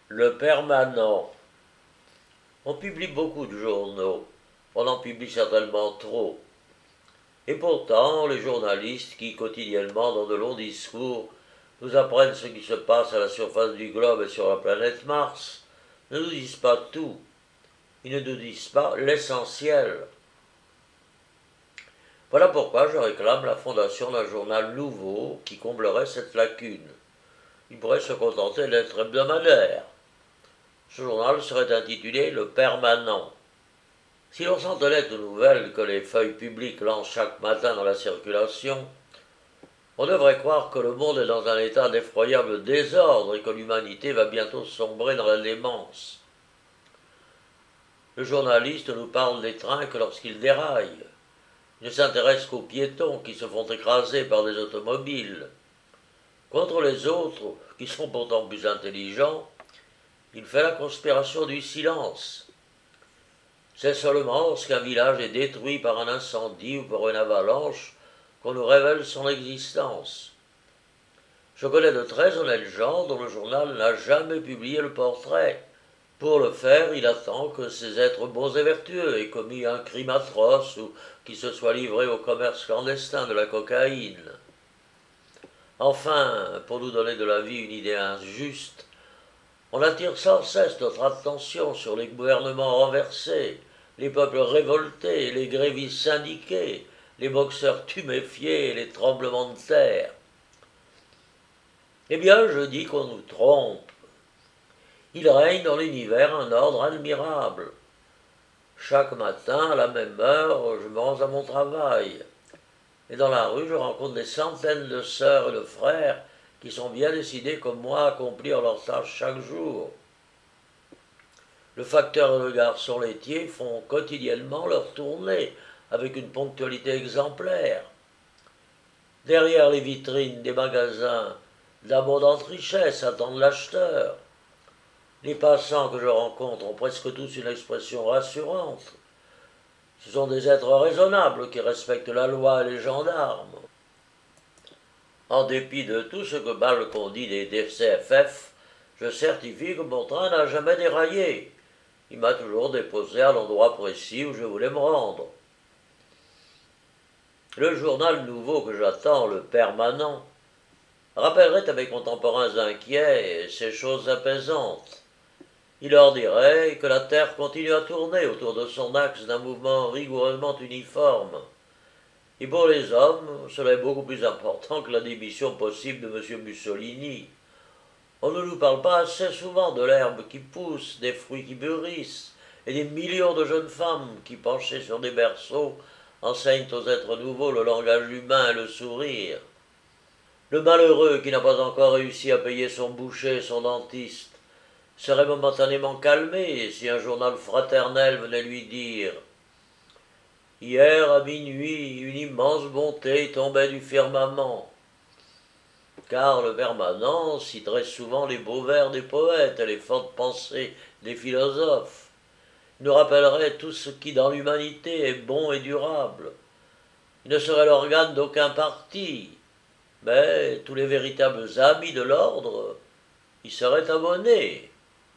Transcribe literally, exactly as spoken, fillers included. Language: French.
Le permanent. On publie beaucoup de journaux. On en publie certainement trop. Et pourtant, les journalistes qui, quotidiennement, dans de longs discours, nous apprennent ce qui se passe à la surface du globe et sur la planète Mars, ne nous disent pas tout. Ils ne nous disent pas l'essentiel. Voilà pourquoi je réclame la fondation d'un journal nouveau qui comblerait cette lacune. Il pourrait se contenter d'être hebdomadaire. Ce journal serait intitulé Le Permanent. Si l'on s'en tenait aux nouvelles que les feuilles publiques lancent chaque matin dans la circulation, on devrait croire que le monde est dans un état d'effroyable désordre et que l'humanité va bientôt sombrer dans la démence. Le journaliste nous parle des trains que lorsqu'ils déraillent. Il ne s'intéresse qu'aux piétons qui se font écraser par des automobiles. Contre les autres, qui sont pourtant plus intelligents, il fait la conspiration du silence. C'est seulement lorsqu'un village est détruit par un incendie ou par une avalanche qu'on nous révèle son existence. Je connais de très honnêtes gens dont le journal n'a jamais publié le portrait. Pour le faire, il attend que ces êtres bons et vertueux aient commis un crime atroce ou qu'ils se soient livrés au commerce clandestin de la cocaïne. Enfin, pour nous donner de la vie une idée injuste, on attire sans cesse notre attention sur les gouvernements renversés, les peuples révoltés, les grévistes syndiqués, les boxeurs tuméfiés et les tremblements de terre. Eh bien, je dis qu'on nous trompe. Il règne dans l'univers un ordre admirable. Chaque matin, à la même heure, je me rends à mon travail. Et dans la rue, je rencontre des centaines de sœurs et de frères qui sont bien décidés comme moi à accomplir leurs tâches chaque jour. Le facteur et le garçon laitier font quotidiennement leur tournée avec une ponctualité exemplaire. Derrière les vitrines des magasins, d'abondantes richesses attendent l'acheteur. Les passants que je rencontre ont presque tous une expression rassurante. Ce sont des êtres raisonnables qui respectent la loi et les gendarmes. En dépit de tout ce que Balcon dit des C F F, je certifie que mon train n'a jamais déraillé. Il m'a toujours déposé à l'endroit précis où je voulais me rendre. Le journal nouveau que j'attends, le Permanent, rappellerait à mes contemporains inquiets ces choses apaisantes. Il leur dirait que la Terre continue à tourner autour de son axe d'un mouvement rigoureusement uniforme. Et pour les hommes, cela est beaucoup plus important que la démission possible de M. Mussolini. On ne nous parle pas assez souvent de l'herbe qui pousse, des fruits qui mûrissent, et des millions de jeunes femmes qui, penchées sur des berceaux, enseignent aux êtres nouveaux le langage humain et le sourire. Le malheureux qui n'a pas encore réussi à payer son boucher et son dentiste serait momentanément calmé si un journal fraternel venait lui dire « Hier à minuit, une immense bonté tombait du firmament ». Car le Permanent citerait souvent les beaux vers des poètes et les fortes pensées des philosophes. Il nous rappellerait tout ce qui dans l'humanité est bon et durable. Il ne serait l'organe d'aucun parti, mais tous les véritables amis de l'ordre y seraient abonnés.